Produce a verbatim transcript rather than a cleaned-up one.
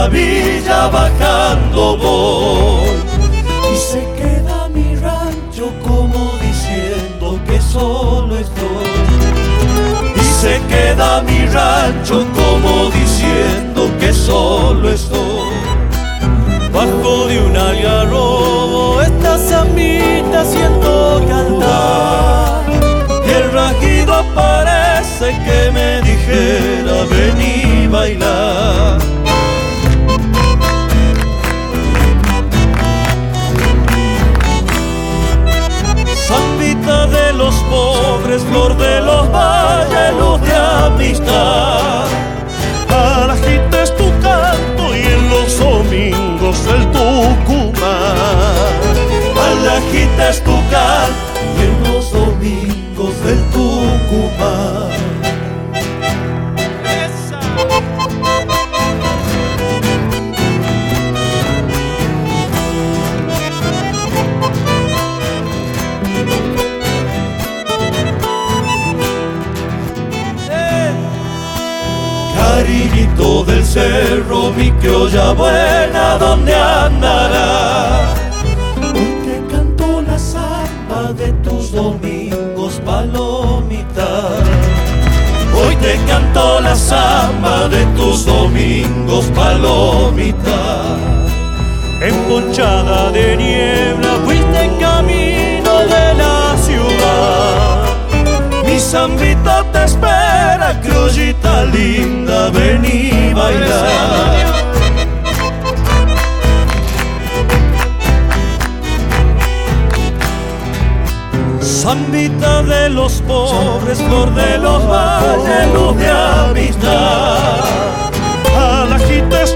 la villa bajando voy. Y se queda mi rancho como diciendo que solo estoy. Y se queda mi rancho como diciendo que solo estoy. Bajo de un algarrobo esta zambita siento cantar, y el rasguido parece que me dijera vení bailar. Zambita de los pobres, flor de los valles, luz de amistad. Alajita es tu canto y en los domingos del Tucumán. Alajita es tu canto y en los domingos del Tucumán. Cariñito del cerro, mi criolla buena, ¿dónde andará? Hoy te canto la samba de tus domingos, palomita. Hoy te canto la samba de tus domingos, palomita. Emponchada de niebla fuiste camino de la ciudad. Mi zambita te espera, criollita linda, vení bailar. Zambita de los pobres, flor de los valles, luz de amistad. Alajita es